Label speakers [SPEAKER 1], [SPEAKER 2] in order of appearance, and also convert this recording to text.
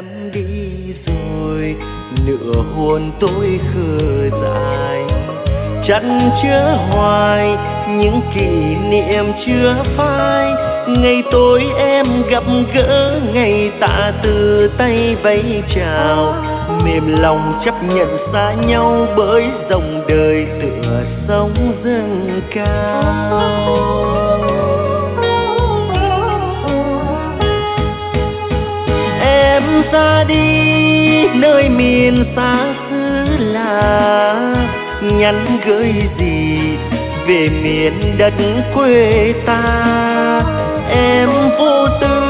[SPEAKER 1] em đi rồi, nửa hồn tôi khờ dại. Chăn chứa hoài những kỷ niệm chưa phai, ngày tối em gặp gỡ, ngày tạ từ tay vẫy chào. Mềm lòng chấp nhận xa nhau bởi dòng đời tựa sóng dâng cao. Em ra đi nơi miền xa xứ lạ, nhắn gửi gì về miền đất quê ta. Em vô tư